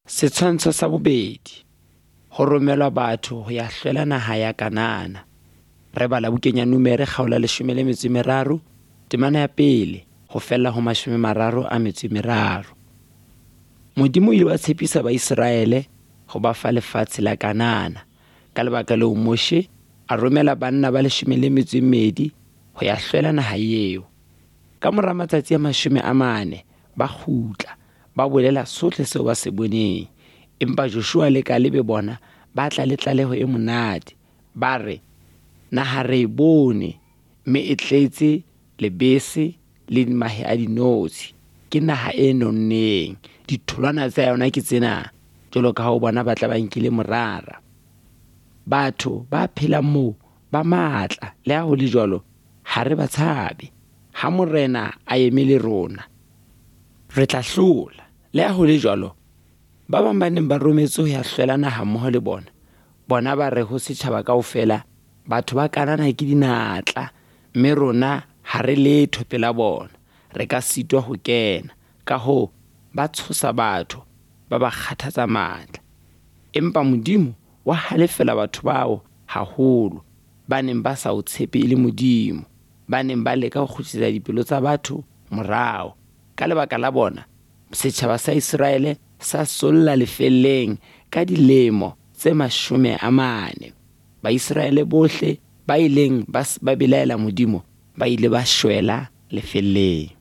Setshwantsho sa 2. Ho romelwa batho ho ya hlwela naha ya Kanana. Re bala bukeng ya Numere kgaolo 13, temana ya 1 ho fella ho 33. Modimo o ile wa tshepisa Baiseraele ho ba fa lefatshe la Kanana. Ka lebaka leo Moshe a romela banna ba 12 ho ya hlwela naha eo. Ka mora matsatsi a 40 ba kgutla, ba bolela sohle seo ba se boneng. Empa Joshua le Kalebe bona ba tla le tlaleho e monate. Ba re, naha re e bone, mme e tletse lebese le mahe a dinotshi. Ke naha e nonneng, ditholwana tsa yona ke tsena, jwalo ka ha o bona ba tla ba nkile morara. Batho ba phelang moo ba matla, le ha ho le jwalo ha re ba tshabe. Ha morena a eme le rona, re tla hlola. Le ha ho le jwalo, ba bang ba neng ba rometse ho ya hlwela naha mmoho le bona, bona ba re ho setjhaba kaofela, batho ba Kanana ke dinatla, mme rona ha re letho pela bona, re ka sitwa ho kena. Ka hoo ba tshosa batho, ba ba kgathatsa matla. Empa Modimo wa halefela batho bao haholo, ba neng ba sa o tshepe e le Modimo, ba neng ba leka ho kgutlisetsa dipelo tsa batho morao. Ka lebaka la bona, setjhaba sa Israele sa solla lefelleng ka dilemo tse 40. Baiseraele bohle ba ileng ba belaela Modimo ba ile ba shwela lefelleng.